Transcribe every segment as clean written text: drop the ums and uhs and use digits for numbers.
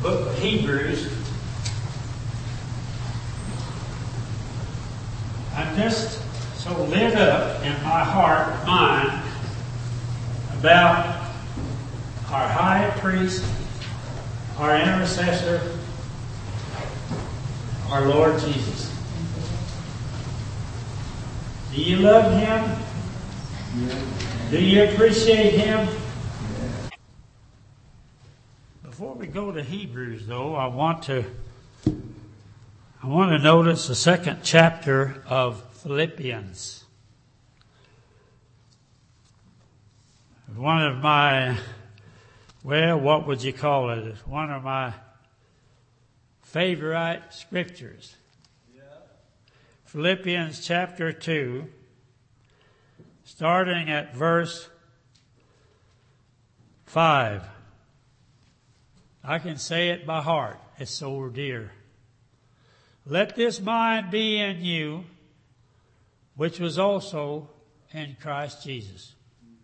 book of Hebrews. I'm just so lit up in my heart and mind about our high priest, our intercessor, our Lord Jesus. Do you love Him? Do you appreciate Him? Before we go to Hebrews, though, I want to notice the second chapter of Philippians. One of my, what would you call it? It's one of my favorite scriptures. Yeah. Philippians chapter 2, starting at verse 5. I can say it by heart. It's so dear. Let this mind be in you, which was also in Christ Jesus,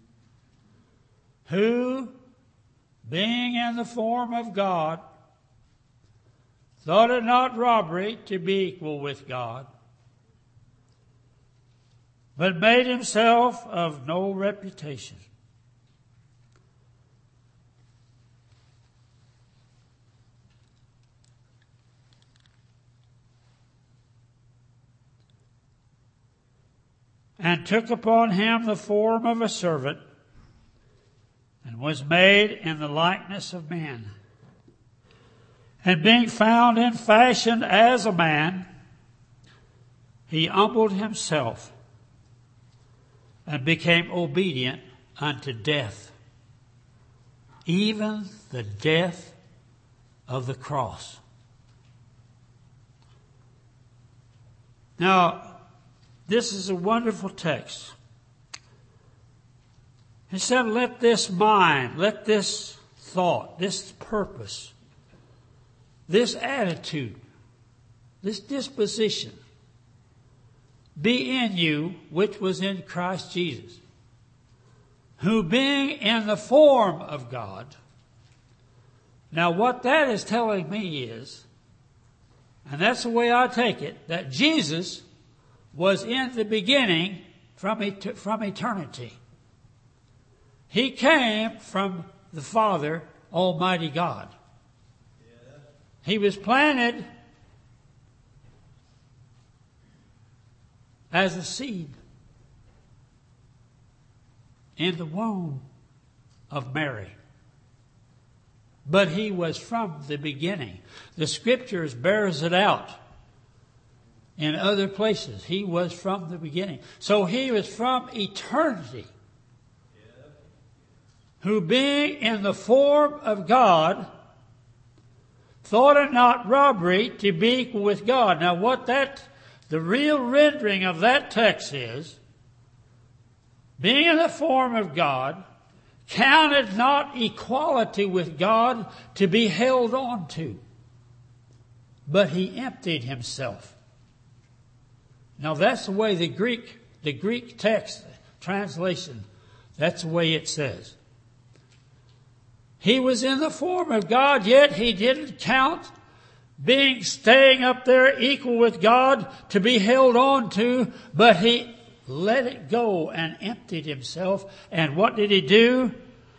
who, being in the form of God, thought it not robbery to be equal with God, but made himself of no reputation, and took upon him the form of a servant, and was made in the likeness of men. And being found in fashion as a man, he humbled himself and became obedient unto death, even the death of the cross. Now, this is a wonderful text. He said, let this mind, let this thought, this purpose, this attitude, this disposition be in you, which was in Christ Jesus, who being in the form of God. Now what that is telling me is, and that's the way I take it, that Jesus was in the beginning from eternity. He came from the Father, Almighty God. Yeah. He was planted as a seed in the womb of Mary. But he was from the beginning. The Scriptures bears it out in other places. He was from the beginning. So he was from eternity. Who being in the form of God, thought it not robbery to be equal with God. Now the real rendering of that text is, being in the form of God, counted not equality with God to be held on to, but he emptied himself. Now that's the way the Greek text translation, that's the way it says. He was in the form of God, yet he didn't count staying up there equal with God to be held on to, but he let it go and emptied himself. And what did he do?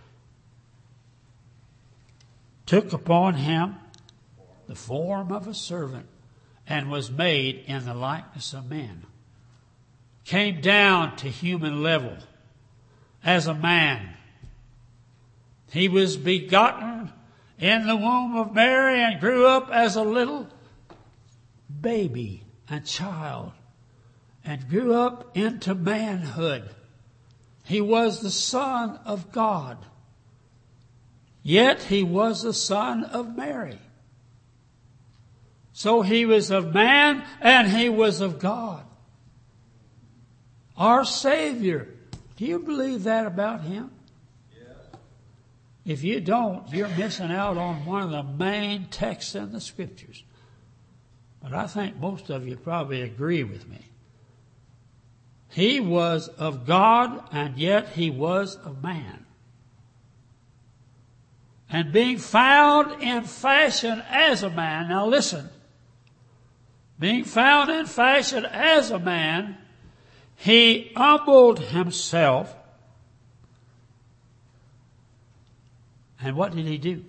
Took upon him the form of a servant and was made in the likeness of men. Came down to human level as a man. He was begotten in the womb of Mary and grew up as a little baby and child and grew up into manhood. He was the Son of God, yet he was the Son of Mary. So he was of man and he was of God. Our Savior. Do you believe that about him? If you don't, you're missing out on one of the main texts in the Scriptures. But I think most of you probably agree with me. He was of God, and yet he was of man. And being found in fashion as a man, now listen, being found in fashion as a man, he humbled himself. And what did he do?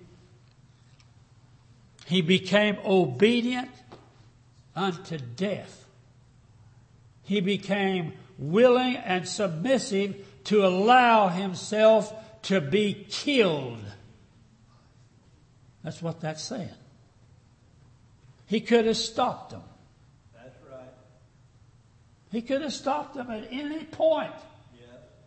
He became obedient unto death. He became willing and submissive to allow himself to be killed. That's what that's saying. He could have stopped them. That's right. He could have stopped them at any point. Yes.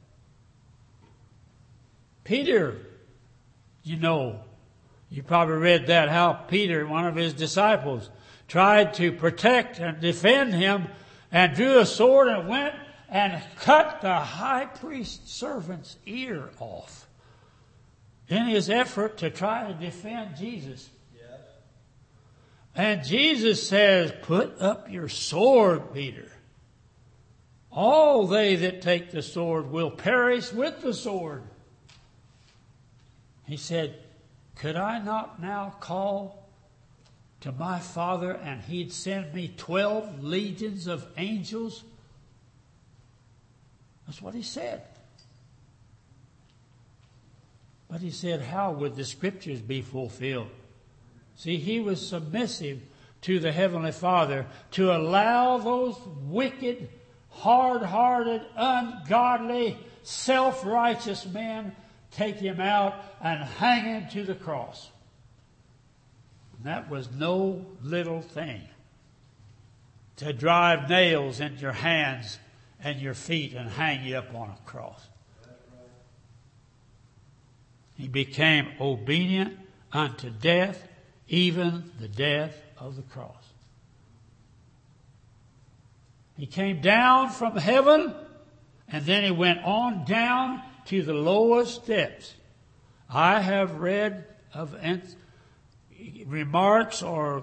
Peter, you probably read that, how Peter, one of his disciples, tried to protect and defend him and drew a sword and went and cut the high priest's servant's ear off in his effort to try to defend Jesus. Yes. And Jesus says, put up your sword, Peter. All they that take the sword will perish with the sword. He said, could I not now call to my Father and he'd send me 12 legions of angels? That's what he said. But he said, how would the scriptures be fulfilled? See, he was submissive to the Heavenly Father to allow those wicked, hard-hearted, ungodly, self-righteous men take him out and hang him to the cross. And that was no little thing. To drive nails into your hands and your feet and hang you up on a cross. He became obedient unto death, even the death of the cross. He came down from heaven, and then he went on down to the lowest depths. I have read of remarks or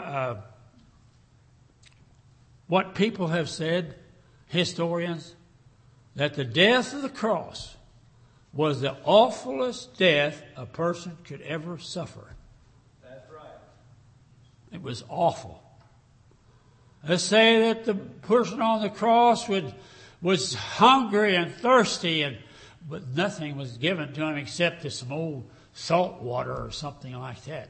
what people have said, historians, that the death of the cross was the awfulest death a person could ever suffer. That's right. It was awful. Let's say that the person on the cross was hungry and thirsty, but nothing was given to him except some old salt water or something like that.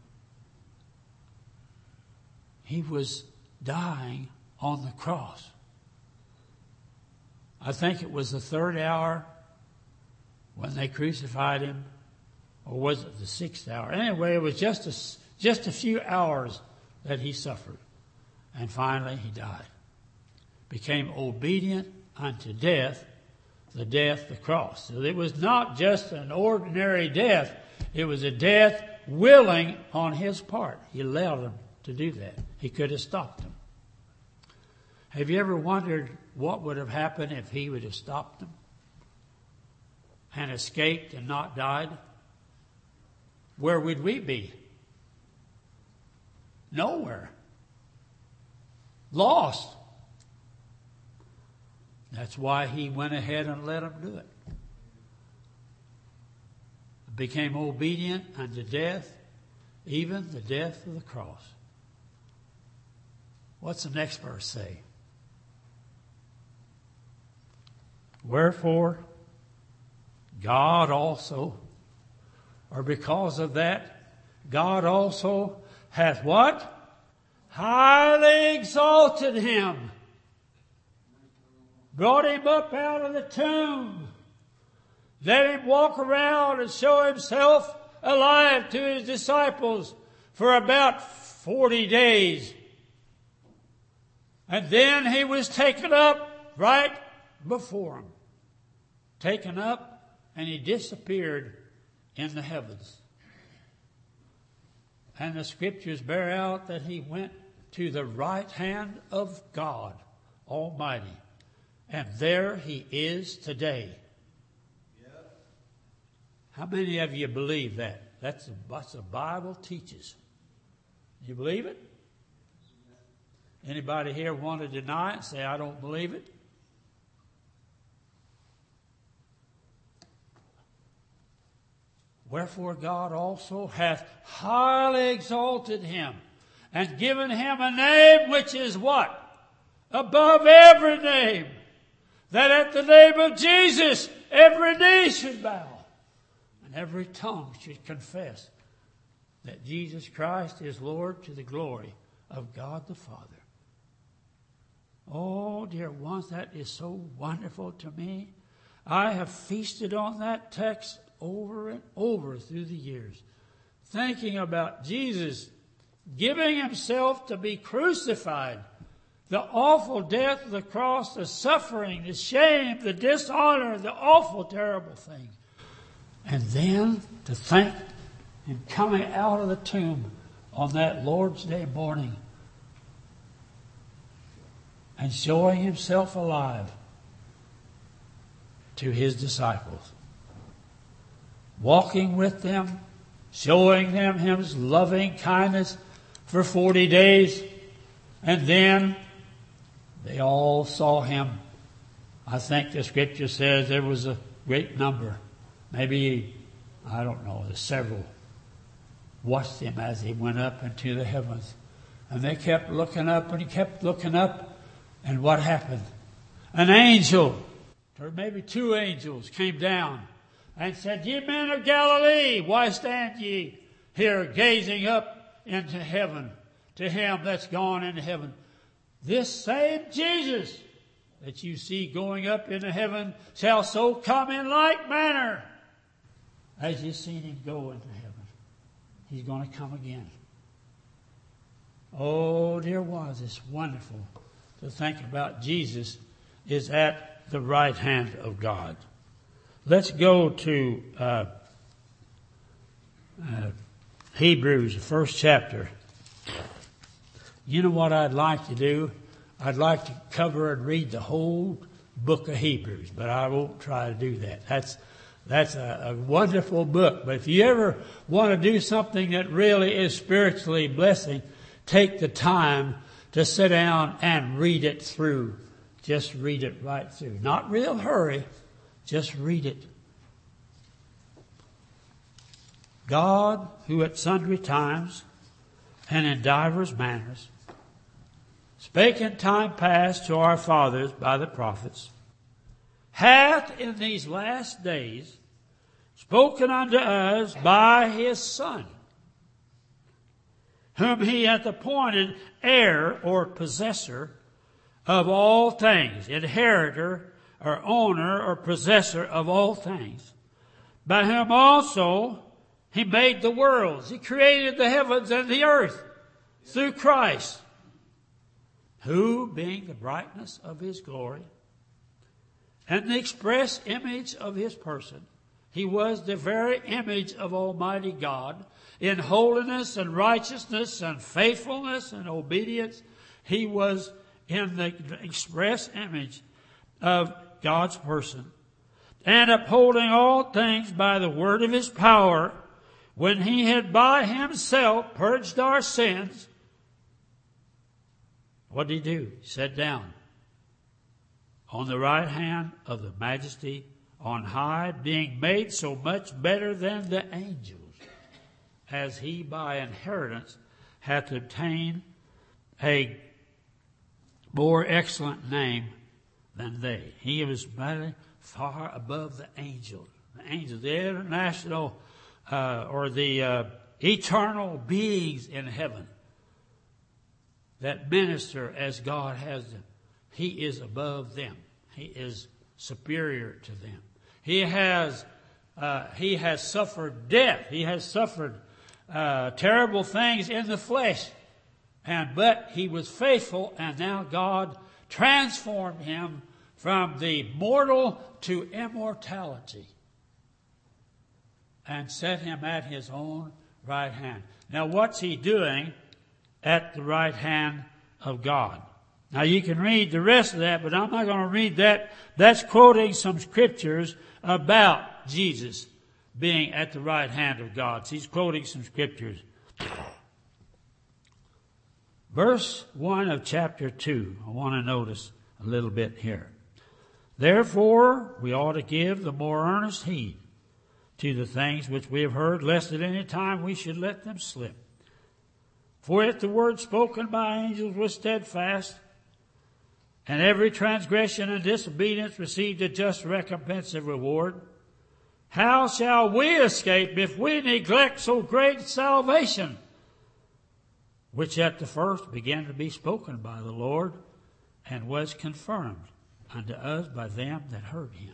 He was dying on the cross. I think it was the third hour when they crucified him, or was it the sixth hour? Anyway, it was just a few hours that he suffered. And finally he died. Became obedient unto death, the death, the cross. So it was not just an ordinary death. It was a death willing on his part. He allowed him to do that. He could have stopped him. Have you ever wondered what would have happened if he would have stopped them and escaped and not died? Where would we be? Nowhere. Lost. That's why he went ahead and let them do it. Became obedient unto death, even the death of the cross. What's the next verse say? Wherefore, God also, or because of that, God also hath what? Highly exalted him. Brought him up out of the tomb. Let him walk around and show himself alive to his disciples for about 40 days. And then he was taken up right before them. Taken up, and he disappeared in the heavens. And the scriptures bear out that he went to the right hand of God Almighty. And there he is today. Yep. How many of you believe that? That's what the Bible teaches. You believe it? Anybody here want to deny it? Say, I don't believe it? Wherefore God also hath highly exalted him, and given him a name which is what? Above every name. That at the name of Jesus every knee should bow, and every tongue should confess that Jesus Christ is Lord, to the glory of God the Father. Oh, dear ones, that is so wonderful to me. I have feasted on that text over and over through the years, thinking about Jesus giving himself to be crucified, the awful death of the cross, the suffering, the shame, the dishonor, the awful, terrible thing. And then to think him coming out of the tomb on that Lord's Day morning and showing himself alive to his disciples, walking with them, showing them his loving kindness for 40 days, and then they all saw him. I think the scripture says there was a great number, maybe, I don't know, several, watched him as he went up into the heavens. And they kept looking up and he kept looking up. And what happened? An angel, or maybe 2 angels, came down and said, Ye men of Galilee, why stand ye here gazing up into heaven to him that's gone into heaven? This same Jesus that you see going up into heaven shall so come in like manner as you've seen him go into heaven. He's going to come again. Oh, dear ones, it's wonderful to think about Jesus is at the right hand of God. Let's go to Hebrews, the 1st chapter. You know what I'd like to do? I'd like to cover and read the whole book of Hebrews, but I won't try to do that. That's a wonderful book. But if you ever want to do something that really is spiritually blessing, take the time to sit down and read it through. Just read it right through. Not real hurry. Just read it. God, who at sundry times and in divers manners spake in time past to our fathers by the prophets, hath in these last days spoken unto us by his Son, whom he hath appointed heir or possessor of all things, inheritor or owner or possessor of all things, by whom also he made the worlds. He created the heavens and the earth through Christ, who, being the brightness of his glory and the express image of his person, he was the very image of Almighty God. In holiness and righteousness and faithfulness and obedience, he was in the express image of God's person. And upholding all things by the word of his power, when he had by himself purged our sins, what did he do? He sat down on the right hand of the majesty on high, being made so much better than the angels, as he by inheritance hath obtained a more excellent name than they. He was very far above the angels. The angels, the international or the eternal beings in heaven that minister as God has them. He is above them. He is superior to them. He has suffered death. He has suffered terrible things in the flesh. But he was faithful, and now God transformed him from the mortal to immortality and set him at his own right hand. Now what's he doing at the right hand of God? Now you can read the rest of that, but I'm not going to read that. That's quoting some scriptures about Jesus being at the right hand of God. So he's quoting some scriptures. Verse 1 of chapter 2, I want to notice a little bit here. Therefore, we ought to give the more earnest heed to the things which we have heard, lest at any time we should let them slip. For if the word spoken by angels was steadfast, and every transgression and disobedience received a just recompense of reward, how shall we escape if we neglect so great salvation, which at the first began to be spoken by the Lord, and was confirmed unto us by them that heard him?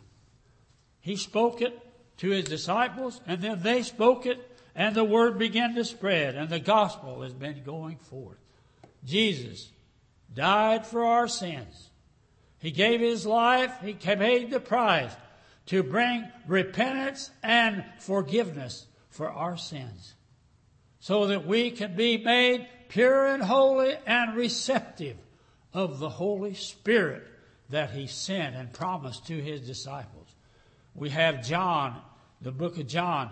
He spoke it to his disciples, and then they spoke it, and the word began to spread, and the gospel has been going forth. Jesus died for our sins. He gave his life. He paid the price to bring repentance and forgiveness for our sins, so that we can be made pure and holy and receptive of the Holy Spirit that he sent and promised to his disciples. We have John, the book of John.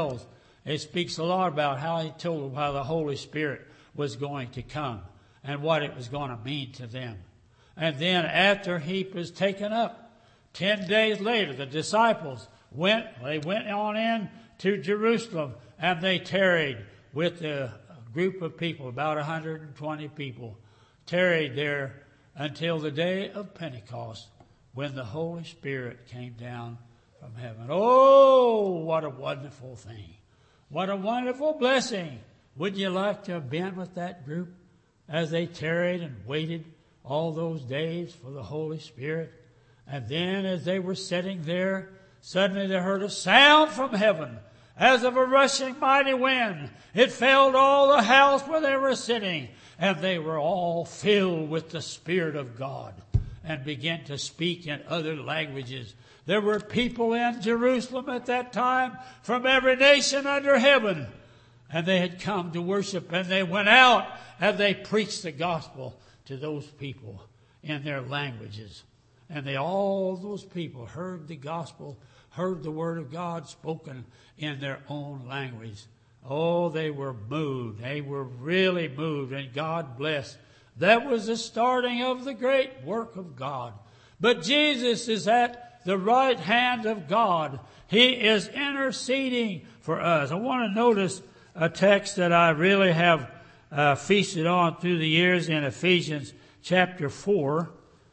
It speaks a lot about how he told them how the Holy Spirit was going to come and what it was going to mean to them. And then after he was taken up, 10 days later, the disciples went on in to Jerusalem, and they tarried with a group of people, about 120 people, tarried there until the day of Pentecost, when the Holy Spirit came down from heaven. Oh, what a wonderful thing. What a wonderful blessing. Wouldn't you like to have been with that group as they tarried and waited all those days for the Holy Spirit? And then as they were sitting there, suddenly they heard a sound from heaven as of a rushing mighty wind. It filled all the house where they were sitting, and they were all filled with the Spirit of God and began to speak in other languages. There were people in Jerusalem at that time from every nation under heaven, and they had come to worship, and they went out and they preached the gospel to those people in their languages. And all those people heard the gospel, heard the word of God spoken in their own language. Oh, they were moved. They were really moved, and God blessed. That was the starting of the great work of God. But Jesus is at the right hand of God. He is interceding for us. I want to notice a text that I really have feasted on through the years in Ephesians chapter 4.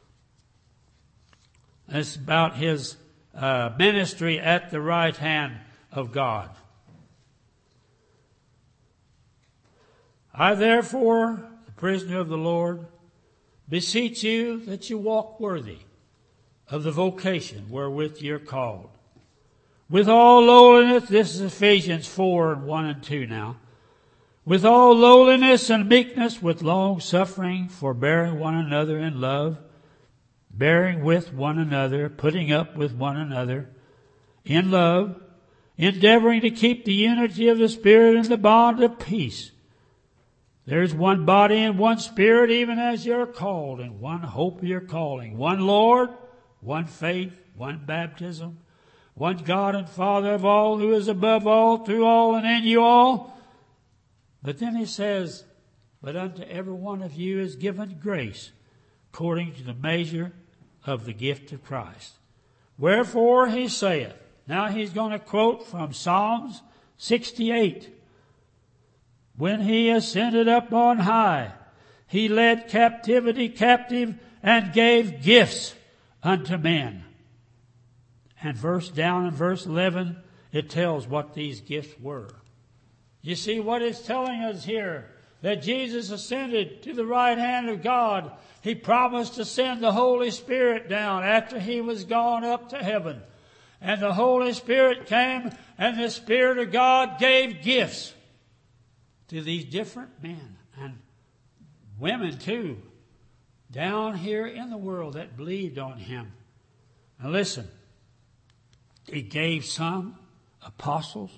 It's about his ministry at the right hand of God. I therefore, the prisoner of the Lord, beseech you that you walk worthy of the vocation wherewith you're called, with all lowliness. This is Ephesians 4 and 1 and 2 now. With all lowliness and meekness, with long suffering, forbearing one another in love, bearing with one another, putting up with one another in love, endeavoring to keep the unity of the Spirit in the bond of peace. There's one body and one Spirit, even as you're called, and one hope of your calling, one Lord, one faith, one baptism, one God and Father of all, who is above all, through all, and in you all. But then he says, but unto every one of you is given grace, according to the measure of the gift of Christ. Wherefore he saith, now he's going to quote from Psalms 68. When he ascended up on high, he led captivity captive and gave gifts unto men. And down in verse 11, it tells what these gifts were. You see what it's telling us here? That Jesus ascended to the right hand of God. He promised to send the Holy Spirit down after he was gone up to heaven. And the Holy Spirit came, and the Spirit of God gave gifts to these different men and women too, down here in the world that believed on him. Now listen, he gave some apostles,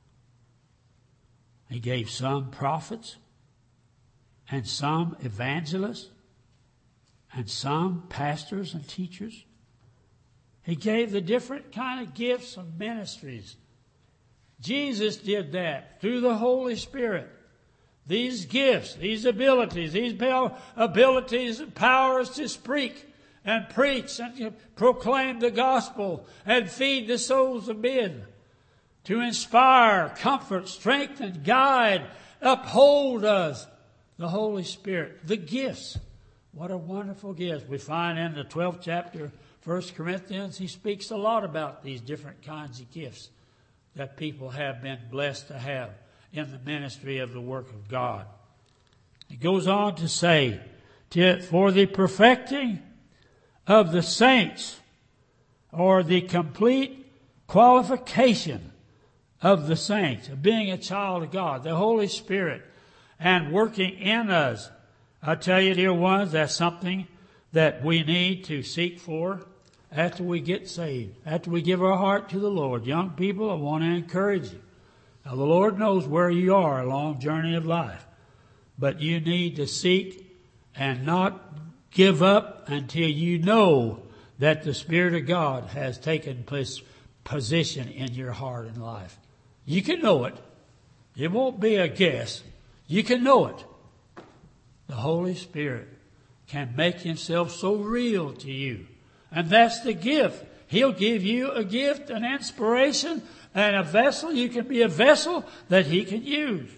he gave some prophets, and some evangelists, and some pastors and teachers. He gave the different kind of gifts and ministries. Jesus did that through the Holy Spirit. These gifts, these abilities and powers to speak and preach and proclaim the gospel and feed the souls of men, to inspire, comfort, strengthen, guide, uphold us. The Holy Spirit, the gifts. What a wonderful gift. We find in the 12th chapter, 1 Corinthians, he speaks a lot about these different kinds of gifts that people have been blessed to have in the ministry of the work of God. He goes on to say, for the perfecting of the saints, or the complete qualification of the saints, of being a child of God, the Holy Spirit, and working in us. I tell you, dear ones, that's something that we need to seek for after we get saved, after we give our heart to the Lord. Young people, I want to encourage you. Now, the Lord knows where you are along the journey of life, but you need to seek and not give up until you know that the Spirit of God has taken position in your heart and life. You can know it. It won't be a guess. You can know it. The Holy Spirit can make himself so real to you. And that's the gift. He'll give you a gift, an inspiration, and a vessel. You can be a vessel that he can use.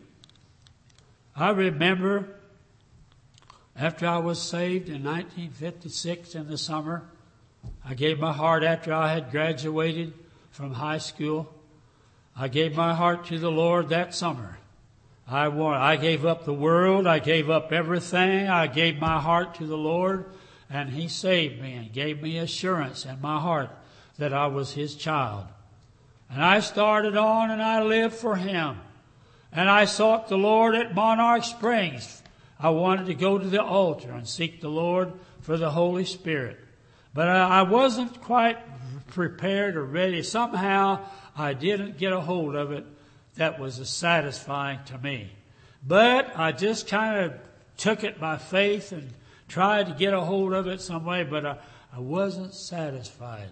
I remember after I was saved in 1956 in the summer, I gave my heart after I had graduated from high school. I gave my heart to the Lord that summer. I gave up the world. I gave up everything. I gave my heart to the Lord, and he saved me and gave me assurance in my heart that I was his child. And I started on and I lived for him. And I sought the Lord at Monarch Springs. I wanted to go to the altar and seek the Lord for the Holy Spirit. But I wasn't quite prepared or ready. Somehow I didn't get a hold of it that was satisfying to me. But I just kind of took it by faith and tried to get a hold of it some way, but I wasn't satisfied.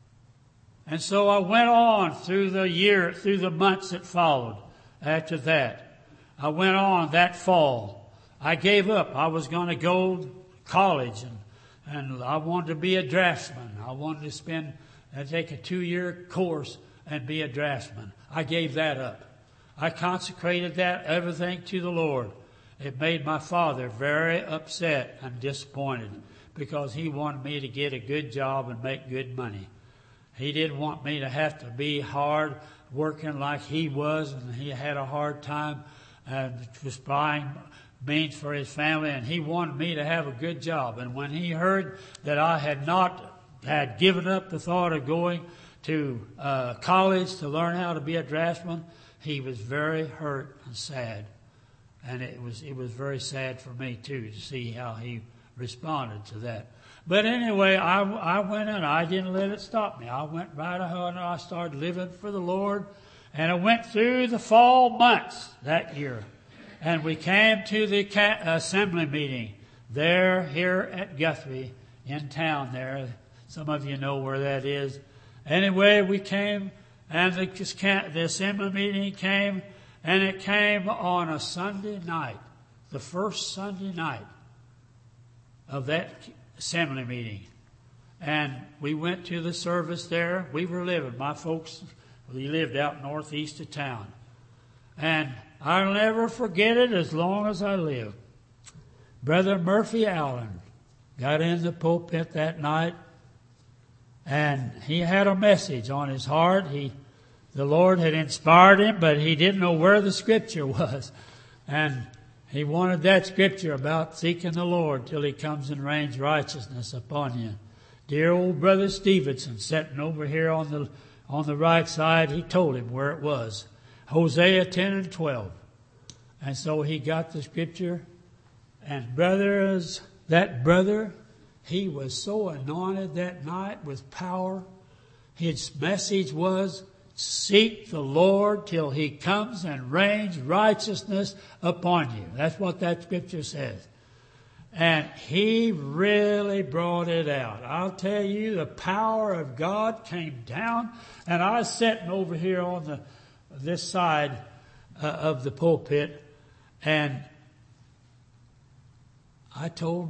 And so I went on through the months that followed after that. I went on that fall. I gave up. I was going to go to college and I wanted to be a draftsman. I wanted to take a 2-year course and be a draftsman. I gave that up. I consecrated everything to the Lord. It made my father very upset and disappointed because he wanted me to get a good job and make good money. He didn't want me to have to be hard working like he was, and he had a hard time just buying means for his family, and he wanted me to have a good job. And when he heard that I had given up the thought of going to college to learn how to be a draftsman, he was very hurt and sad. And it was very sad for me too to see how he responded to that. But anyway, I went and I didn't let it stop me. I went right ahead and I started living for the Lord. And I went through the fall months that year. And we came to the assembly meeting here at Guthrie in town there. Some of you know where that is. Anyway, we came and the assembly meeting came, and it came on a Sunday night, the first Sunday night of that assembly meeting. And we went to the service there. We were living. My folks, we lived out northeast of town. And I'll never forget it as long as I live. Brother Murphy Allen got in the pulpit that night, and he had a message on his heart. The Lord had inspired him, but he didn't know where the scripture was. And he wanted that scripture about seeking the Lord till he comes and rains righteousness upon you. Dear old Brother Stevenson, sitting over here on the right side, he told him where it was. Hosea 10 and 12. And so he got the scripture. And that brother, he was so anointed that night with power. His message was, seek the Lord till he comes and rains righteousness upon you. That's what that scripture says. And he really brought it out. I'll tell you, the power of God came down, and I was sitting over here on this side of the pulpit, and I told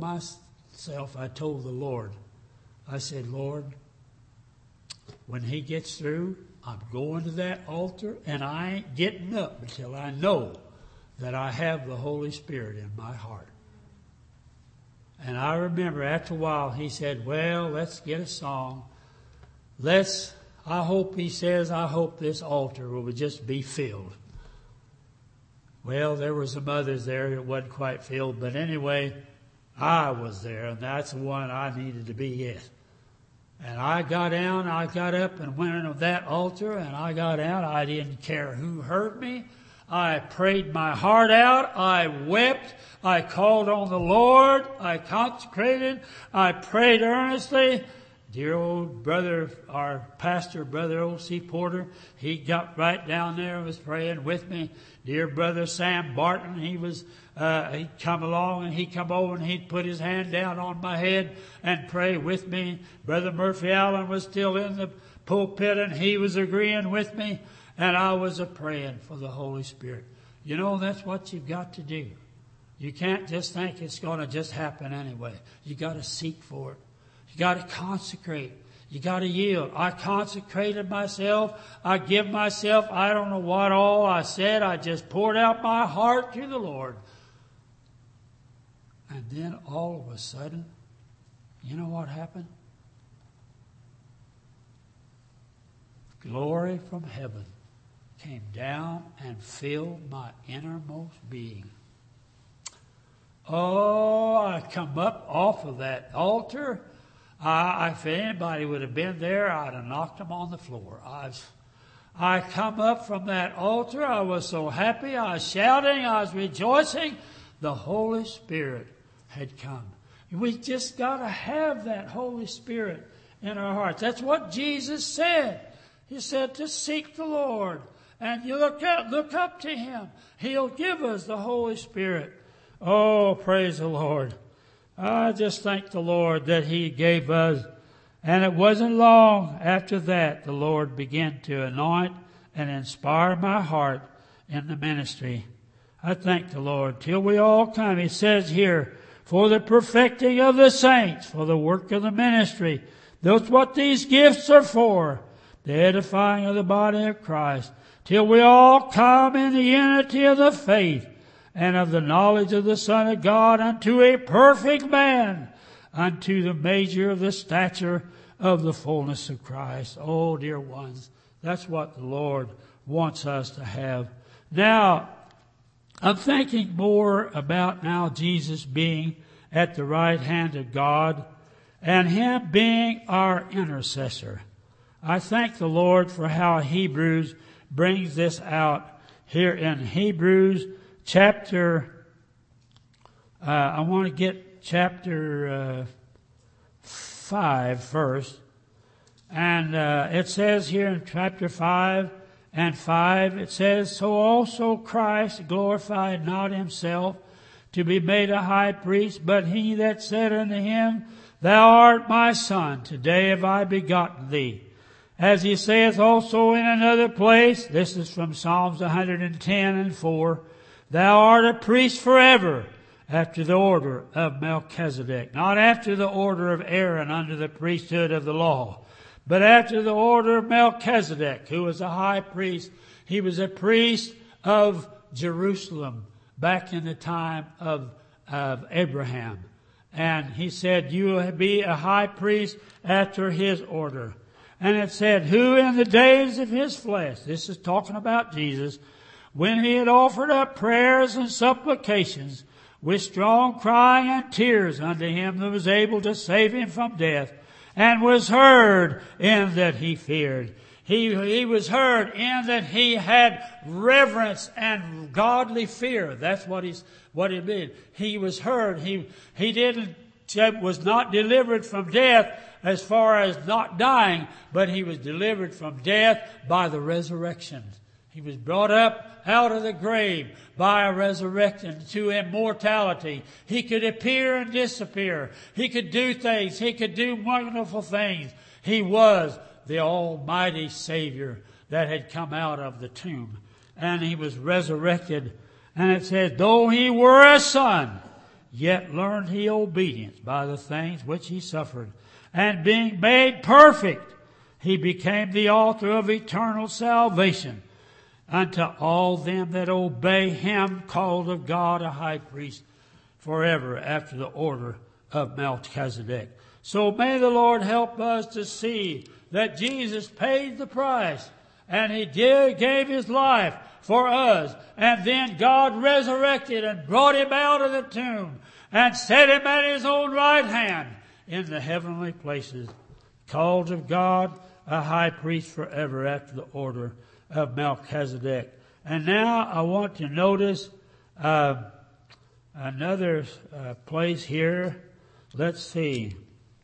the Lord, I said, Lord, when he gets through, I'm going to that altar, and I ain't getting up until I know that I have the Holy Spirit in my heart. And I remember after a while he said, well, let's get a song. I hope this altar will just be filled. Well, there were some others there that wasn't quite filled, but anyway, I was there, and that's the one I needed to be at. And I got up and went on that altar, and I got out. I didn't care who heard me. I prayed my heart out. I wept. I called on the Lord. I consecrated. I prayed earnestly. Dear old brother, our pastor, Brother O.C. Porter, he got right down there and was praying with me. Dear brother Sam Barton, he'd come along and he'd come over and he'd put his hand down on my head and pray with me. Brother Murphy Allen was still in the pulpit and he was agreeing with me, and I was praying for the Holy Spirit. You know, that's what you've got to do. You can't just think it's going to just happen anyway. You got to seek for it. You got to consecrate. You got to yield. I consecrated myself. I give myself. I don't know what all I said. I just poured out my heart to the Lord. And then all of a sudden, you know what happened? Glory from heaven came down and filled my innermost being. Oh, I come up off of that altar. If anybody would have been there, I'd have knocked them on the floor. I come up from that altar. I was so happy. I was shouting. I was rejoicing. The Holy Spirit had come. We just got to have that Holy Spirit in our hearts. That's what Jesus said. He said to seek the Lord. And you look up to Him. He'll give us the Holy Spirit. Oh, praise the Lord. I just thank the Lord that He gave us. And it wasn't long after that the Lord began to anoint and inspire my heart in the ministry. I thank the Lord till we all come. He says here, for the perfecting of the saints, for the work of the ministry. That's what these gifts are for. The edifying of the body of Christ. Till we all come in the unity of the faith and of the knowledge of the Son of God, unto a perfect man, unto the measure of the stature of the fullness of Christ. Oh, dear ones, that's what the Lord wants us to have. Now, I'm thinking more about now Jesus being at the right hand of God and Him being our intercessor. I thank the Lord for how Hebrews brings this out here in Hebrews chapter, I want to get chapter 5 first. And it says here in chapter 5 and 5, it says, so also Christ glorified not Himself to be made a high priest, but He that said unto Him, Thou art my Son, today have I begotten Thee. As He saith also in another place, this is from Psalms 110 and 4, Thou art a priest forever, after the order of Melchizedek. Not after the order of Aaron under the priesthood of the law, but after the order of Melchizedek, who was a high priest. He was a priest of Jerusalem back in the time of Abraham. And he said, you will be a high priest after his order. And it said, who in the days of his flesh, this is talking about Jesus, when he had offered up prayers and supplications with strong crying and tears unto him that was able to save him from death, and was heard in that he feared. He was heard in that he had reverence and godly fear. That's what he did. He was heard. He was not delivered from death as far as not dying, but he was delivered from death by the resurrection. He was brought up out of the grave by a resurrection to immortality. He could appear and disappear. He could do things. He could do wonderful things. He was the Almighty Savior that had come out of the tomb. And He was resurrected. And it says, though He were a son, yet learned He obedience by the things which He suffered. And being made perfect, He became the author of eternal salvation unto all them that obey him, called of God a high priest forever after the order of Melchizedek. So may the Lord help us to see that Jesus paid the price and he gave his life for us, and then God resurrected and brought him out of the tomb and set him at his own right hand in the heavenly places, called of God a high priest forever after the order of Melchizedek. And now I want to notice another place here. Let's see.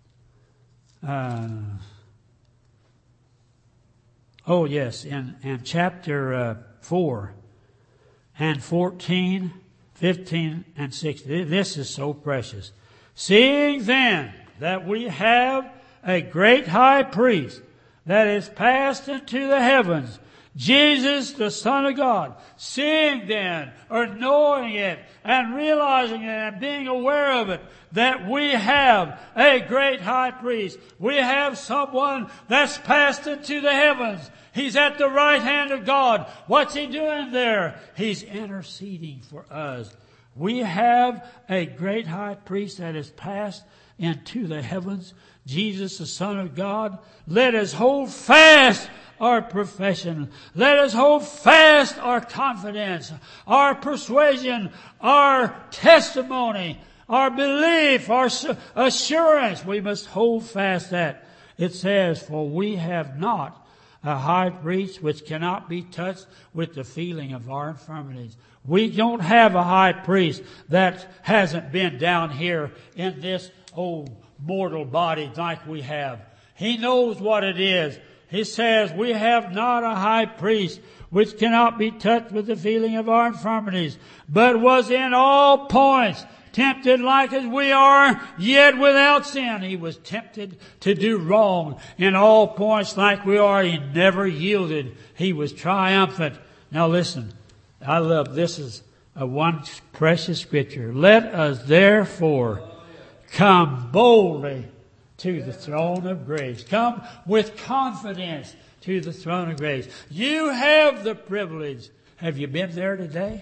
In chapter 4 and 14, 15, and 16. This is so precious. Seeing then that we have a great high priest that is passed into the heavens, Jesus, the Son of God. Seeing then, or knowing it, and realizing it, and being aware of it, that we have a great high priest. We have someone that's passed into the heavens. He's at the right hand of God. What's he doing there? He's interceding for us. We have a great high priest that is passed into the heavens, Jesus, the Son of God. Let us hold fast our profession. Let us hold fast our confidence, our persuasion, our testimony, our belief, our assurance. We must hold fast that. It says, for we have not a high priest which cannot be touched with the feeling of our infirmities. We don't have a high priest that hasn't been down here in this old mortal body like we have. He knows what it is. He says, we have not a high priest which cannot be touched with the feeling of our infirmities, but was in all points tempted like as we are, yet without sin. He was tempted to do wrong in all points like we are. He never yielded. He was triumphant. Now listen, I love this is a one precious scripture. Let us therefore come boldly to the throne of grace. Come with confidence to the throne of grace. You have the privilege. Have you been there today?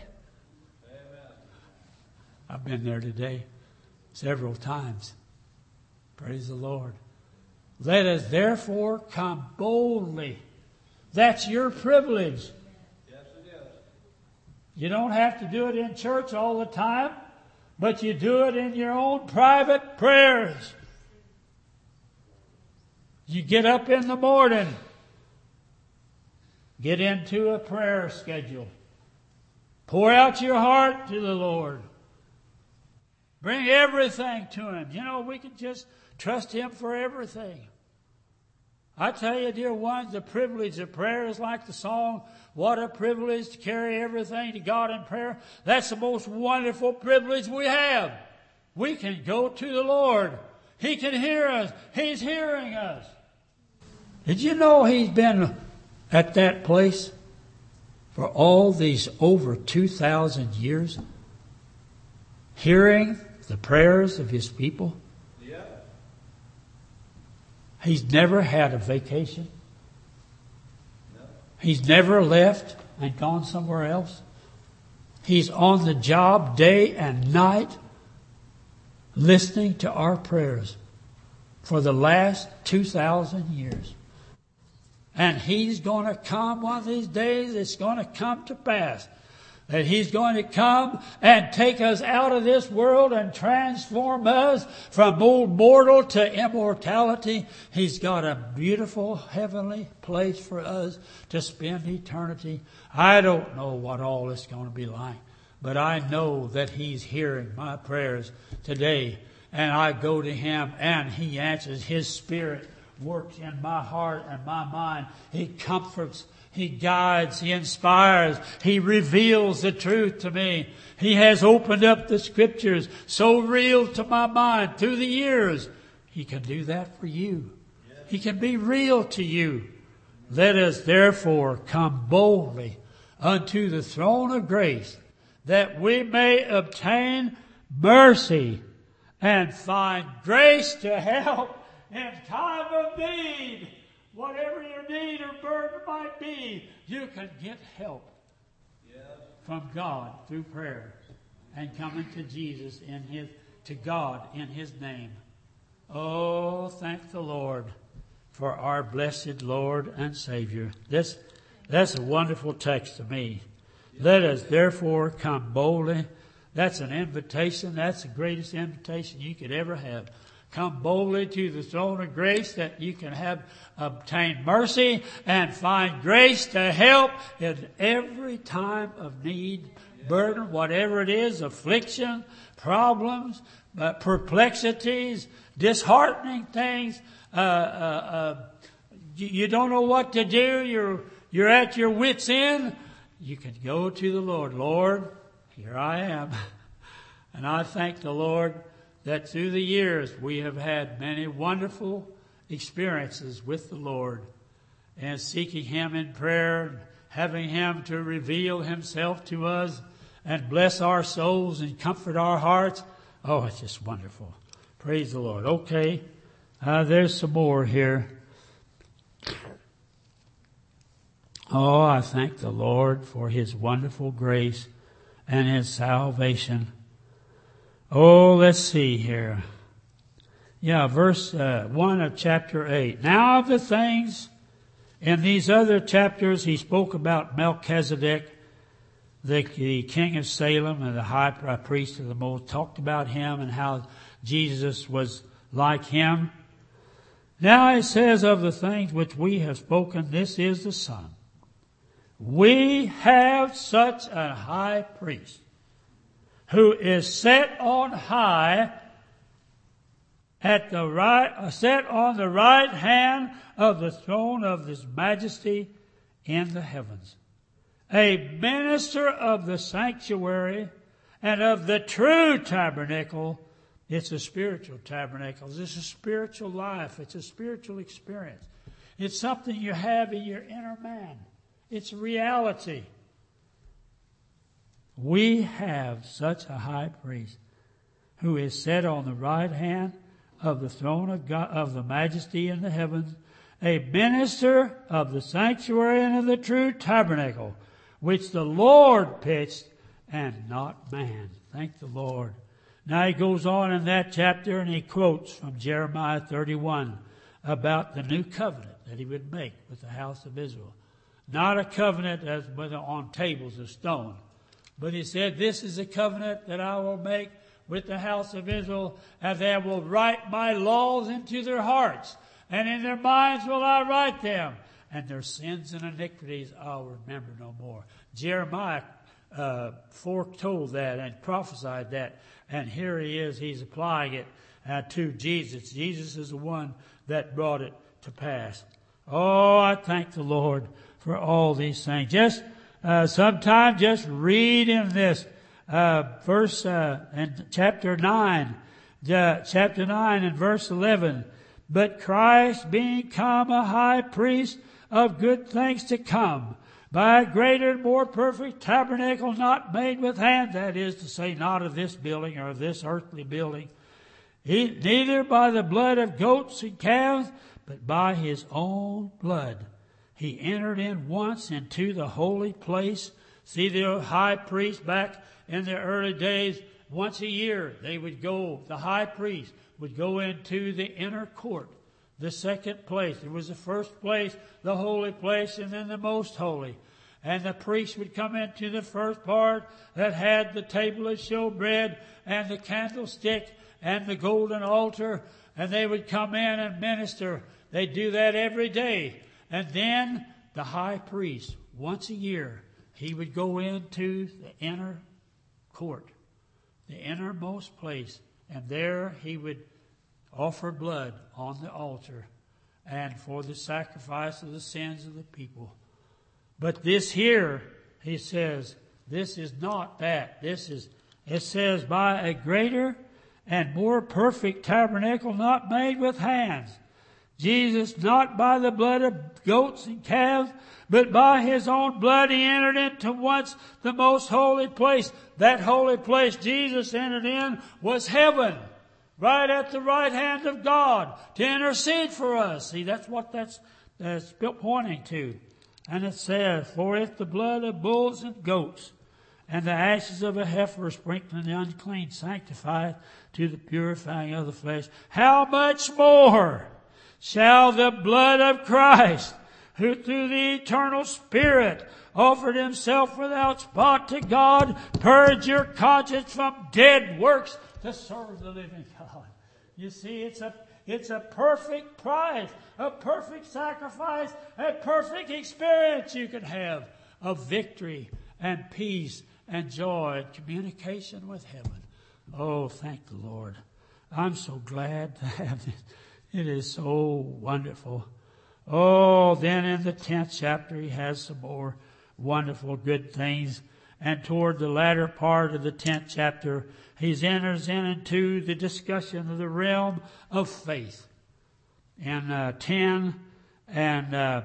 I've been there today several times. Praise the Lord. Let us therefore come boldly. That's your privilege. Yes, it is. You don't have to do it in church all the time, but you do it in your own private prayers. You get up in the morning, get into a prayer schedule. Pour out your heart to the Lord. Bring everything to him. You know, we can just trust him for everything. I tell you, dear ones, the privilege of prayer is like the song, what a privilege to carry everything to God in prayer. That's the most wonderful privilege we have. We can go to the Lord. He can hear us. He's hearing us. Did you know he's been at that place for all these over 2,000 years? Hearing the prayers of his people. Yeah. He's never had a vacation. No. He's never left and gone somewhere else. He's on the job day and night listening to our prayers for the last 2,000 years. And he's going to come one of these days. It's going to come to pass that he's going to come and take us out of this world and transform us from old mortal to immortality. He's got a beautiful heavenly place for us to spend eternity. I don't know what all this is going to be like, but I know that he's hearing my prayers today. And I go to him and he answers. His Spirit works in my heart and my mind. He comforts. He guides, He inspires, He reveals the truth to me. He has opened up the Scriptures so real to my mind through the years. He can do that for you. He can be real to you. Let us therefore come boldly unto the throne of grace, that we may obtain mercy and find grace to help in time of need. whatever your need or burden might be, you can get help from God through prayer and coming to Jesus to God in His name. Oh, thank the Lord for our blessed Lord and Savior. That's a wonderful text to me. Let us therefore come boldly. That's an invitation. That's the greatest invitation you could ever have. Come boldly to the throne of grace that you can obtain mercy and find grace to help in every time of need, burden, whatever it is, affliction, problems, perplexities, disheartening things. You don't know what to do. You're at your wit's end. You can go to the Lord. Lord, here I am. And I thank the Lord that through the years we have had many wonderful experiences with the Lord and seeking Him in prayer and having Him to reveal Himself to us and bless our souls and comfort our hearts. Oh, it's just wonderful. Praise the Lord. Okay, there's some more here. Oh, I thank the Lord for His wonderful grace and His salvation. Oh, let's see here. Yeah, verse 1 of chapter 8. Now of the things in these other chapters, he spoke about Melchizedek, the king of Salem and the high priest of the Most, talked about him and how Jesus was like him. Now it says of the things which we have spoken, this is the Son. We have such a high priest who is set on high set on the right hand of the throne of His majesty in the heavens, a minister of the sanctuary and of the true tabernacle. It's a spiritual tabernacle. It's a spiritual life. It's a spiritual experience. It's something you have in your inner man. It's reality. We have such a high priest who is set on the right hand of the throne of God, of the majesty in the heavens, a minister of the sanctuary and of the true tabernacle, which the Lord pitched and not man. Thank the Lord. Now he goes on in that chapter and he quotes from Jeremiah 31 about the new covenant that he would make with the house of Israel. Not a covenant as on tables of stone, but he said, this is a covenant that I will make with the house of Israel, and they will write my laws into their hearts, and in their minds will I write them, and their sins and iniquities I'll remember no more. Jeremiah foretold that and prophesied that, and here he is, he's applying it to Jesus. Jesus is the one that brought it to pass. Oh, I thank the Lord for all these things. Just sometime just read in this verse in chapter 9 and verse 11. But Christ being come a high priest of good things to come, by a greater and more perfect tabernacle not made with hands, that is to say, not of this building or of this earthly building, neither by the blood of goats and calves, but by His own blood. He entered in once into the holy place. See, the high priest back in the early days, once a year they would go, the high priest would go into the inner court, the second place. There was the first place, the holy place, and then the most holy. And the priest would come into the first part that had the table of showbread and the candlestick and the golden altar, and they would come in and minister. They'd do that every day. And then the high priest, once a year, he would go into the inner court, the innermost place, and there he would offer blood on the altar and for the sacrifice of the sins of the people. But this here, he says, this is not that. It says, by a greater and more perfect tabernacle not made with hands. Jesus, not by the blood of goats and calves, but by His own blood He entered into once the most holy place. That holy place Jesus entered in was heaven, right at the right hand of God, to intercede for us. See, that's what that's that's pointing to. And it says, for if the blood of bulls and goats and the ashes of a heifer sprinkling the unclean sanctified to the purifying of the flesh, how much more shall the blood of Christ, who through the eternal Spirit offered himself without spot to God, purge your conscience from dead works to serve the living God. You see, it's a perfect price, a perfect sacrifice, a perfect experience you can have of victory and peace and joy and communication with heaven. Oh, thank the Lord. I'm so glad to have this. It is so wonderful. Oh, then in the 10th chapter he has some more wonderful good things. And toward the latter part of the 10th chapter, he enters into the discussion of the realm of faith. In 10 and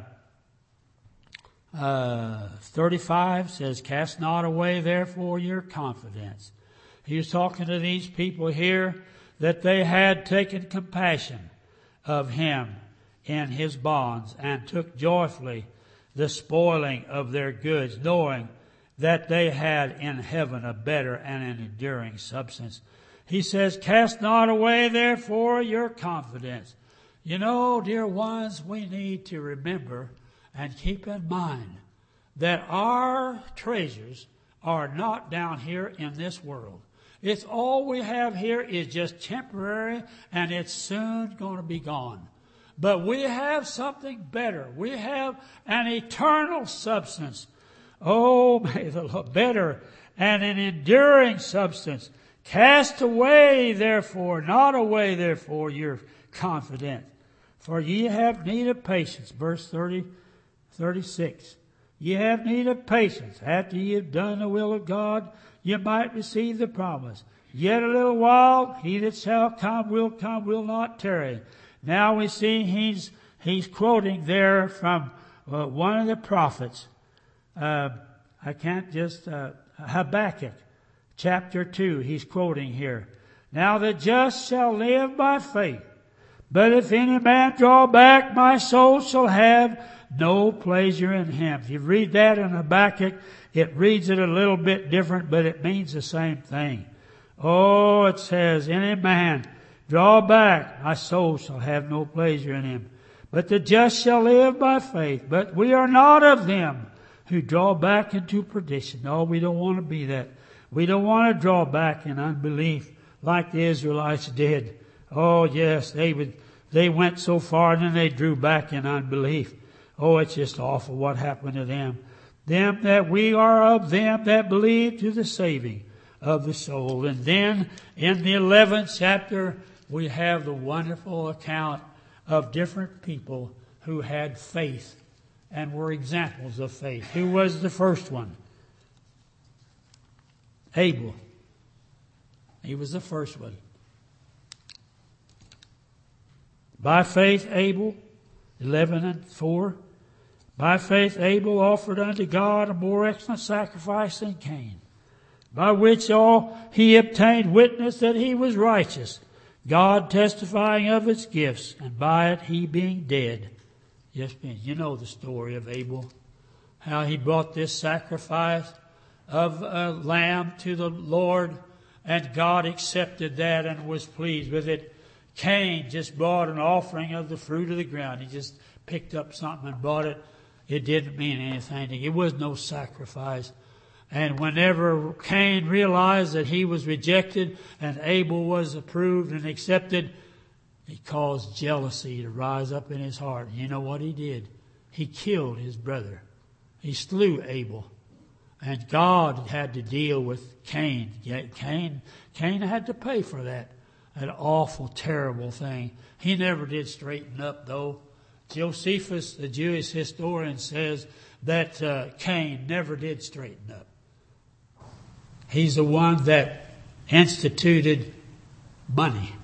35 says, cast not away therefore your confidence. He was talking to these people here that they had taken compassion of him in his bonds and took joyfully the spoiling of their goods, knowing that they had in heaven a better and an enduring substance. He says, cast not away therefore your confidence. You know, dear ones, we need to remember and keep in mind that our treasures are not down here in this world. It's all we have here is just temporary, and it's soon going to be gone. But we have something better. We have an eternal substance. Oh, may the Lord, better and an enduring substance. Cast away therefore, not away therefore your confidence. For ye have need of patience. Verse 36. Ye have need of patience. After ye have done the will of God, ye might receive the promise. Yet a little while, he that shall come, will not tarry. Now we see he's quoting there from one of the prophets. Habakkuk, chapter 2, he's quoting here. Now the just shall live by faith. But if any man draw back, my soul shall have no pleasure in him. If you read that in Habakkuk, it reads it a little bit different, but it means the same thing. Oh, it says, any man draw back, my soul shall have no pleasure in him. But the just shall live by faith. But we are not of them who draw back into perdition. No, we don't want to be that. We don't want to draw back in unbelief like the Israelites did. Oh, yes, they went so far and then they drew back in unbelief. Oh, it's just awful what happened to them. Them that we are of them that believe to the saving of the soul. And then in the 11th chapter, we have the wonderful account of different people who had faith and were examples of faith. Who was the first one? Abel. He was the first one. By faith, Abel, 11 and 4. By faith, Abel offered unto God a more excellent sacrifice than Cain, by which all he obtained witness that he was righteous, God testifying of his gifts, and by it he being dead. Yes, you know the story of Abel, how he brought this sacrifice of a lamb to the Lord, and God accepted that and was pleased with it. Cain just brought an offering of the fruit of the ground. He just picked up something and brought it. It didn't mean anything. It was no sacrifice. And whenever Cain realized that he was rejected and Abel was approved and accepted, it caused jealousy to rise up in his heart. And you know what he did? He killed his brother. He slew Abel. And God had to deal with Cain. Cain had to pay for that. An awful, terrible thing. He never did straighten up, though. Josephus, the Jewish historian, says that Cain never did straighten up. He's the one that instituted money.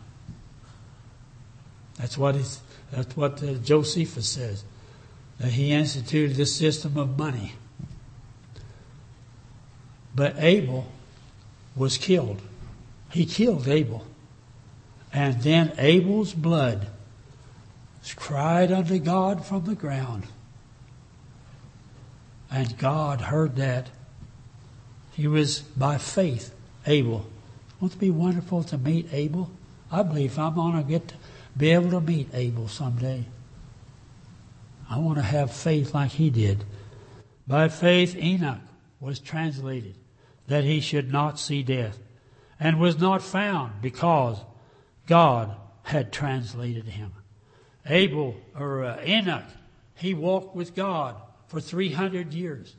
That's what Josephus says. That he instituted the system of money. But Abel was killed. He killed Abel. And then Abel's blood cried unto God from the ground. And God heard that. He was by faith able. Won't it be wonderful to meet Abel? I believe I'm going to be able to meet Abel someday. I want to have faith like he did. By faith Enoch was translated, that he should not see death, and was not found, because God had translated him. Enoch, he walked with God for 300 years.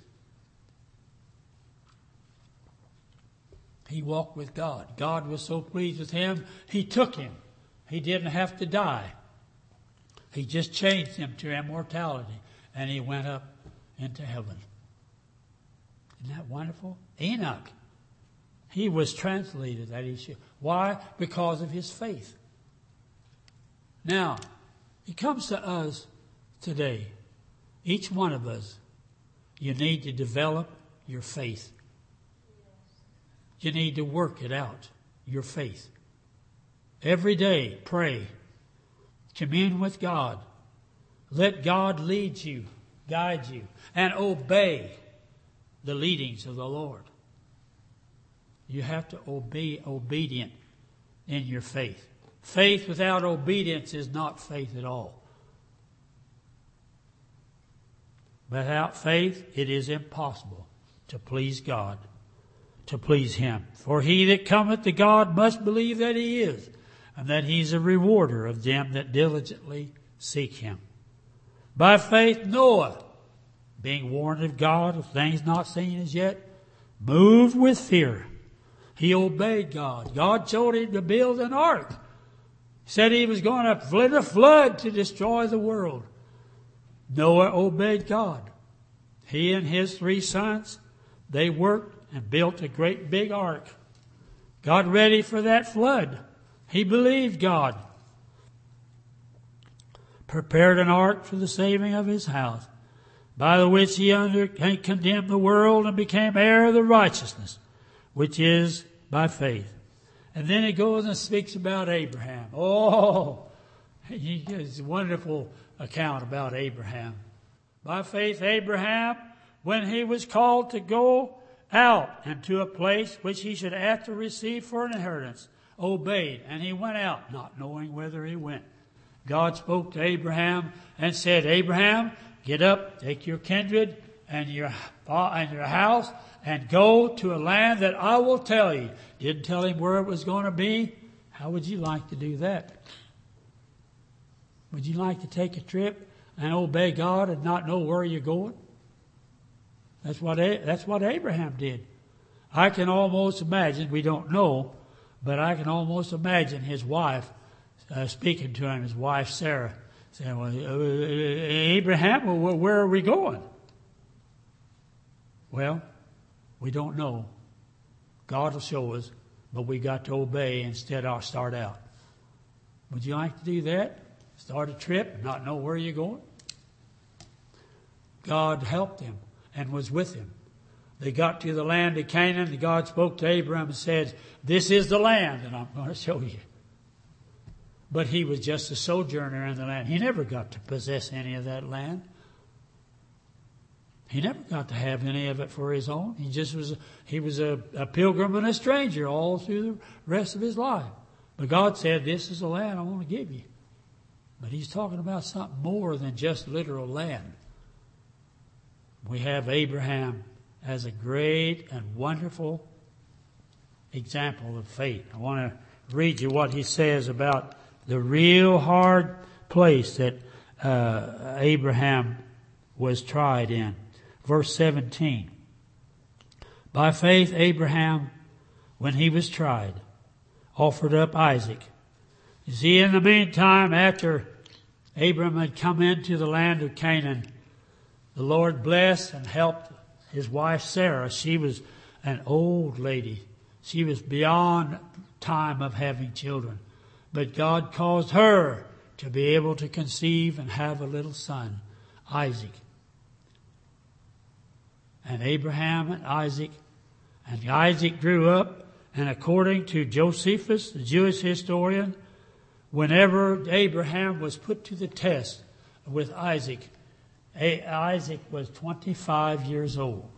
He walked with God. God was so pleased with him, he took him. He didn't have to die. He just changed him to immortality, and he went up into heaven. Isn't that wonderful? Enoch, he was translated that he should. Why? Because of his faith. Now, it comes to us today. Each one of us, you need to develop your faith. You need to work it out, your faith. Every day, pray. Commune with God. Let God lead you, guide you, and obey the leadings of the Lord. You have to be obedient in your faith. Faith without obedience is not faith at all. Without faith, it is impossible to please God, to please Him. For he that cometh to God must believe that He is, and that He's a rewarder of them that diligently seek Him. By faith Noah, being warned of God of things not seen as yet, moved with fear, he obeyed God. God told him to build an ark. He said he was going to let a flood to destroy the world. Noah obeyed God. He and his 3 sons, they worked and built a great big ark. Got ready for that flood. He believed God. Prepared an ark for the saving of his house, by the which he condemned the world and became heir of the righteousness, which is by faith. And then he goes and speaks about Abraham. Oh, it's a wonderful account about Abraham. By faith Abraham, when he was called to go out into a place which he should have to receive for an inheritance, obeyed, and he went out, not knowing whither he went. God spoke to Abraham and said, Abraham, get up, take your kindred and your house, and go to a land that I will tell you. Didn't tell him where it was going to be. How would you like to do that? Would you like to take a trip and obey God and not know where you're going? That's what Abraham did. I can almost imagine, we don't know, but I can almost imagine his wife speaking to him, his wife Sarah, saying, well, Abraham, well, where are we going? Well, we don't know. God will show us, but we got to obey instead of start out. Would you like to do that? Start a trip and not know where you're going? God helped him and was with him. They got to the land of Canaan, and God spoke to Abraham and said, this is the land, and I'm going to show you. But he was just a sojourner in the land. He never got to possess any of that land. He never got to have any of it for his own. He was a pilgrim and a stranger all through the rest of his life. But God said, this is the land I want to give you. But he's talking about something more than just literal land. We have Abraham as a great and wonderful example of faith. I want to read you what he says about the real hard place that Abraham was tried in. Verse 17. By faith Abraham, when he was tried, offered up Isaac. You see, in the meantime, after Abraham had come into the land of Canaan, the Lord blessed and helped his wife Sarah. She was an old lady. She was beyond time of having children. But God caused her to be able to conceive and have a little son, Isaac. And Abraham and Isaac grew up, and according to Josephus, the Jewish historian, whenever Abraham was put to the test with Isaac, Isaac was 25 years old.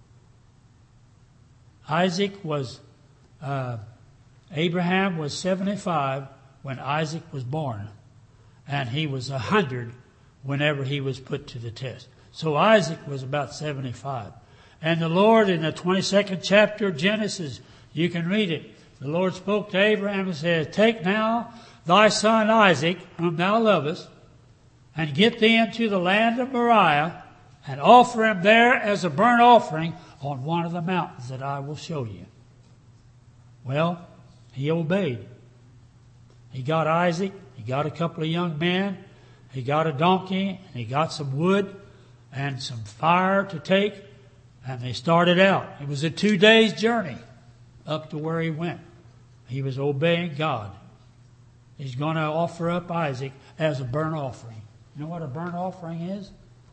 Abraham was 75 when Isaac was born, and he was 100 whenever he was put to the test. So Isaac was about 75. And the Lord, in the 22nd chapter of Genesis, you can read it. The Lord spoke to Abraham and said, "Take now thy son Isaac, whom thou lovest, and get thee into the land of Moriah, and offer him there as a burnt offering on one of the mountains that I will show you." Well, he obeyed. He got Isaac, he got a couple of young men, he got a donkey, and he got some wood and some fire to take, and they started out. It was a 2 days journey up to where he went. He was obeying God. He's going to offer up Isaac as a burnt offering. You know what a burnt offering is?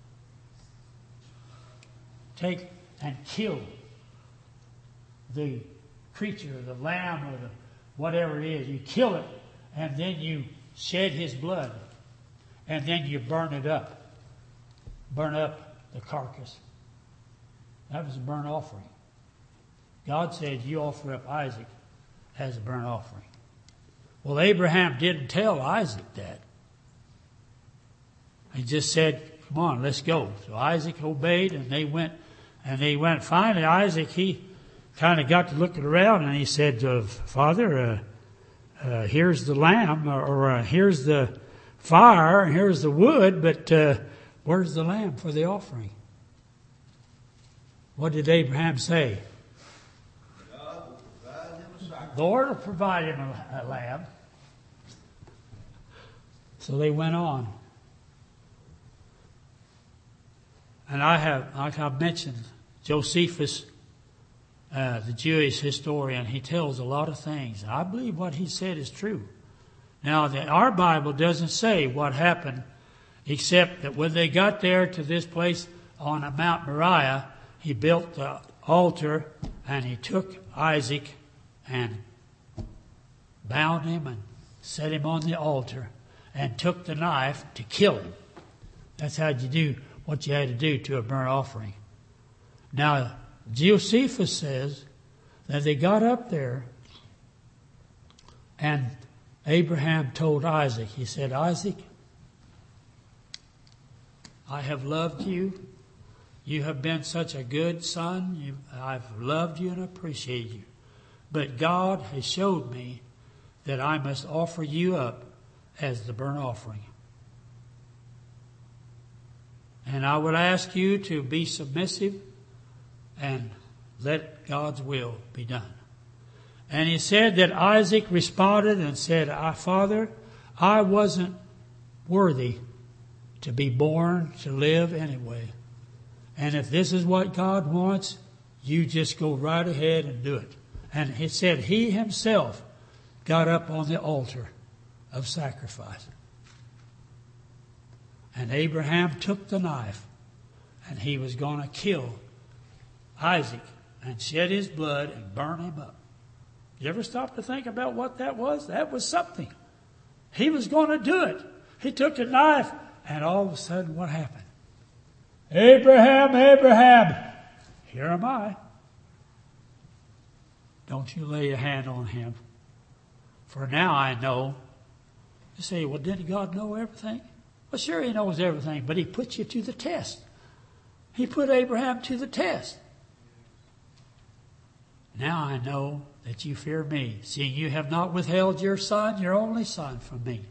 Take and kill the creature, the lamb, or the whatever it is. You kill it, and then you shed his blood, and then you burn it up. Burn up the carcass. That was a burnt offering. God said, "You offer up Isaac as a burnt offering." Well, Abraham didn't tell Isaac that. He just said, "Come on, let's go." So Isaac obeyed, and they went. Finally, Isaac, he kind of got to looking around, and he said, "Father, here's the lamb, or here's the fire, and here's the wood, but where's the lamb for the offering?" What did Abraham say? "The Lord will provide him a lamb." So they went on. And like I've mentioned, Josephus, the Jewish historian, he tells a lot of things. And I believe what he said is true. Now, our Bible doesn't say what happened, except that when they got there to this place on Mount Moriah, he built the altar, and he took Isaac and bound him and set him on the altar and took the knife to kill him. That's how you do what you had to do to a burnt offering. Now, Josephus says that they got up there, and Abraham told Isaac, he said, "Isaac, I have loved you. You have been such a good son. I've loved you and appreciate you. But God has showed me that I must offer you up as the burnt offering. And I would ask you to be submissive and let God's will be done." And he said that Isaac responded and said, "Father, I wasn't worthy to be born to live anyway. And if this is what God wants, you just go right ahead and do it." And he said he himself got up on the altar of sacrifice. And Abraham took the knife, and he was going to kill Isaac and shed his blood and burn him up. You ever stop to think about what that was? That was something. He was going to do it. He took the knife, and all of a sudden, what happened? "Abraham, Abraham, here am I. Don't you lay a hand on him. For now I know." You say, "Well, didn't God know everything?" Well, sure, he knows everything, but he put you to the test. He put Abraham to the test. "Now I know that you fear me, seeing you have not withheld your son, your only son, from me."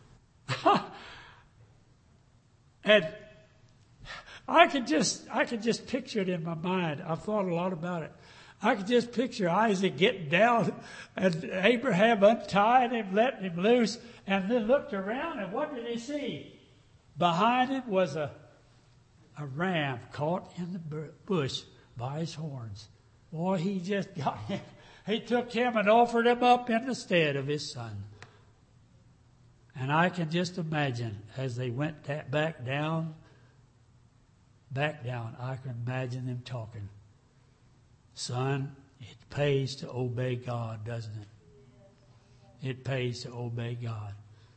And I could just picture it in my mind. I've thought a lot about it. I could just picture Isaac getting down and Abraham untying him, letting him loose, and then looked around, and what did he see? Behind him was a ram caught in the bush by his horns. Boy, he just got him. He took him and offered him up in the stead of his son. And I can just imagine as they went back down, I can imagine them talking. "Son, it pays to obey God, doesn't it? It pays to obey God."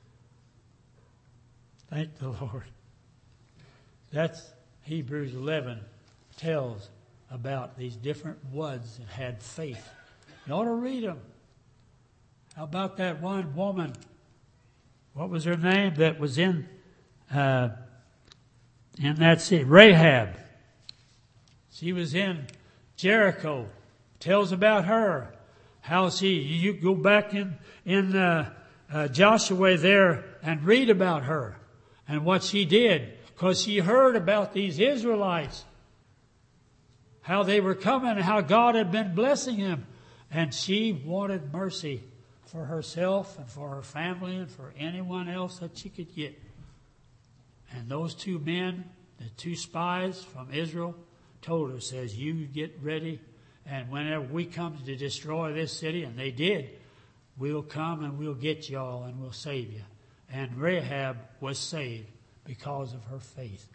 Thank the Lord. That's Hebrews 11 tells about these different ones that had faith. You ought to read them. How about that one woman? What was her name that was in that city? Rahab. She was in Jericho. Tells about her. How you go back in Joshua there and read about her and what she did, because she heard about these Israelites, how they were coming and how God had been blessing them, and she wanted mercy for herself and for her family and for anyone else that she could get. And those two men, the two spies from Israel, told her, says, you get ready, and whenever we come to destroy this city, and they did, we'll come and we'll get y'all and we'll save you. And Rahab was saved because of her faith.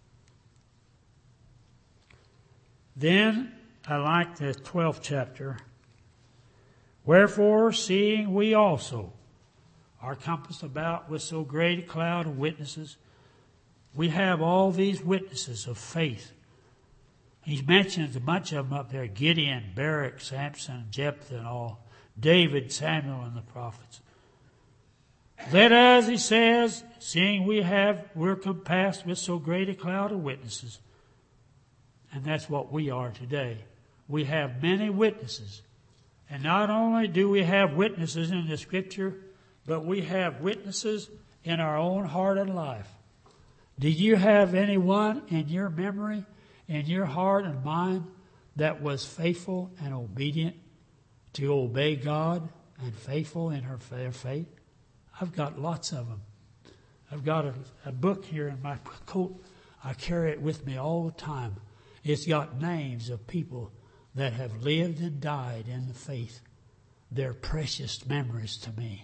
Then, I like the 12th chapter. Wherefore, seeing we also are compassed about with so great a cloud of witnesses, we have all these witnesses of faith. He mentions a bunch of them up there: Gideon, Barak, Samson, Jephthah, and all. David, Samuel, and the prophets. Let us, he says, seeing we're compassed with so great a cloud of witnesses. And that's what we are today. We have many witnesses. And not only do we have witnesses in the Scripture, but we have witnesses in our own heart and life. Do you have anyone in your memory, in your heart and mind, that was faithful and obedient to obey God and faithful in their faith? I've got lots of them. I've got a book here in my coat. I carry it with me all the time. It's got names of people that have lived and died in the faith. They're precious memories to me.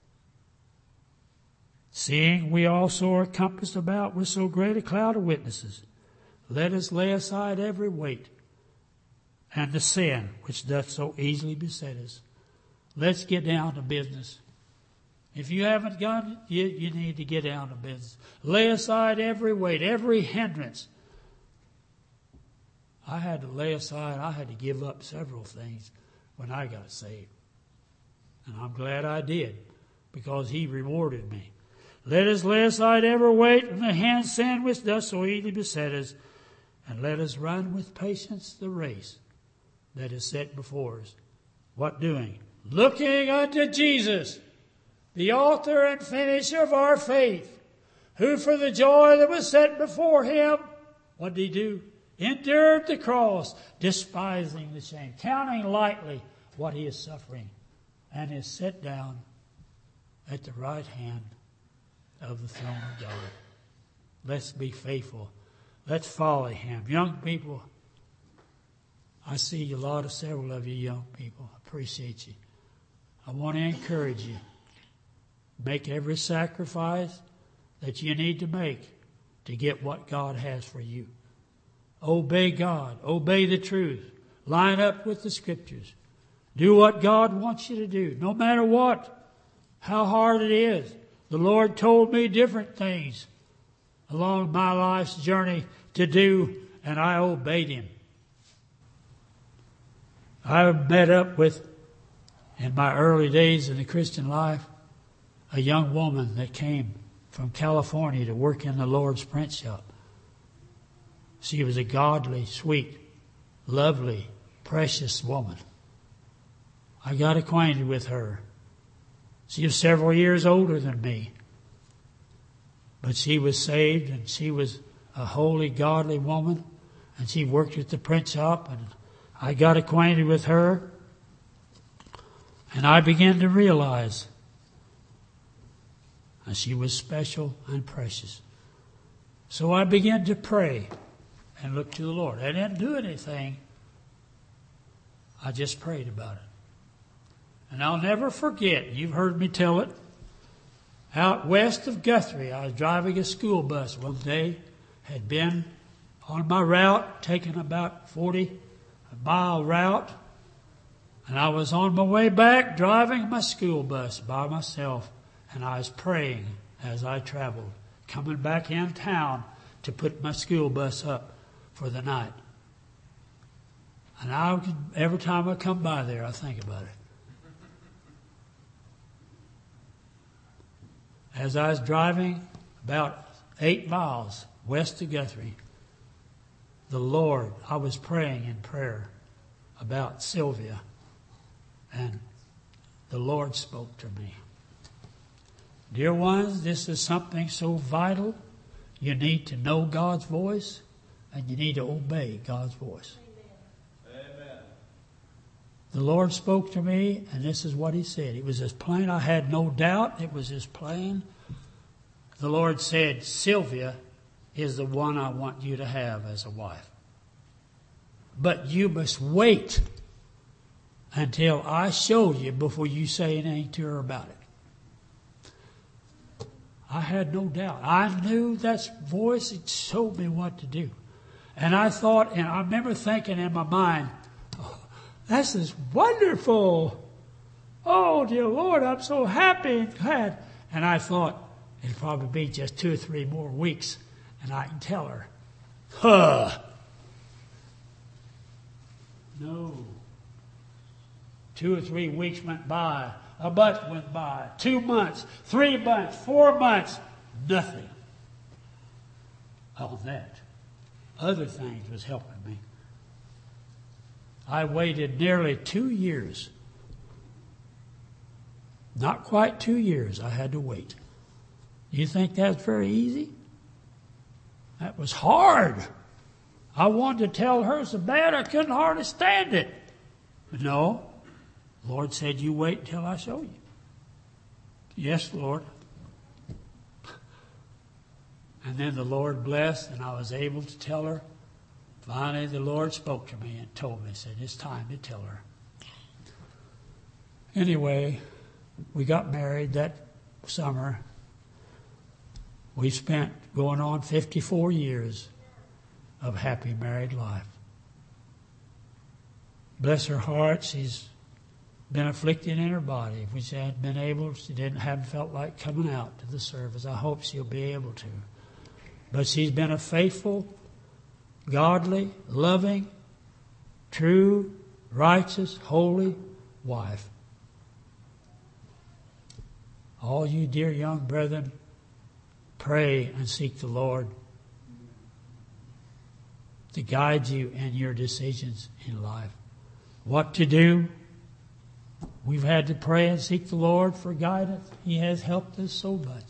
Seeing we also are compassed about with so great a cloud of witnesses, let us lay aside every weight and the sin which doth so easily beset us. Let's get down to business. If you haven't done it, you need to get down to business. Lay aside every weight, every hindrance. I had to give up several things when I got saved. And I'm glad I did, because He rewarded me. Let us lay aside every weight and the sin which doth so easily beset us, and let us run with patience the race that is set before us. What doing? Looking unto Jesus, the author and finisher of our faith, who for the joy that was set before Him, what did He do? Endured the cross, despising the shame, counting lightly what He is suffering, and is set down at the right hand of the throne of God. Let's be faithful. Let's follow Him. Young people, I see several of you young people. I appreciate you. I want to encourage you. Make every sacrifice that you need to make to get what God has for you. Obey God. Obey the truth. Line up with the Scriptures. Do what God wants you to do, no matter what, how hard it is. The Lord told me different things along my life's journey to do, and I obeyed Him. I met up with, in my early days in the Christian life, a young woman that came from California to work in the Lord's print shop. She was a godly, sweet, lovely, precious woman. I got acquainted with her. She was several years older than me. But she was saved, and she was a holy, godly woman. And she worked at the print shop, and I got acquainted with her. And I began to realize that she was special and precious. So I began to pray and look to the Lord. I didn't do anything. I just prayed about it. And I'll never forget, you've heard me tell it, out west of Guthrie, I was driving a school bus one day, had been on my route, taking about 40-mile route, and I was on my way back driving my school bus by myself, and I was praying as I traveled, coming back in town to put my school bus up for the night. And every time I come by there, I think about it. As I was driving about 8 miles west of Guthrie, I was praying in prayer about Sylvia, and the Lord spoke to me. Dear ones, this is something so vital. You need to know God's voice, and you need to obey God's voice. Amen. The Lord spoke to me, and this is what He said. It was as plain. I had no doubt. It was as plain. The Lord said, Sylvia is the one I want you to have as a wife. But you must wait until I show you before you say anything to her about it. I had no doubt. I knew that voice had showed me what to do. And I thought, and I remember thinking in my mind, oh, this is wonderful. Oh, dear Lord, I'm so happy and glad. And I thought, it'll probably be just 2 or 3 more weeks, and I can tell her. No. 2 or 3 weeks went by. A month went by. 2 months. 3 months. 4 months. Nothing on that. Other things was helping me. I waited nearly 2 years. Not quite 2 years I had to wait. You think that's very easy? That was hard. I wanted to tell her so bad I couldn't hardly stand it. But no. The Lord said, you wait until I show you. Yes, Lord. And then the Lord blessed, and I was able to tell her. Finally, the Lord spoke to me and told me, said, it's time to tell her. Anyway, we got married that summer. We spent going on 54 years of happy married life. Bless her heart, she's been afflicted in her body. If she hadn't been able, hadn't felt like coming out to the service. I hope she'll be able to. But she's been a faithful, godly, loving, true, righteous, holy wife. All you dear young brethren, pray and seek the Lord to guide you in your decisions in life. What to do? We've had to pray and seek the Lord for guidance. He has helped us so much.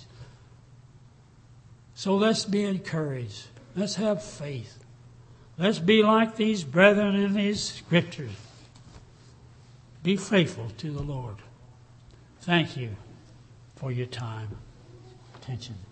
So let's be encouraged. Let's have faith. Let's be like these brethren in these scriptures. Be faithful to the Lord. Thank you for your time, attention.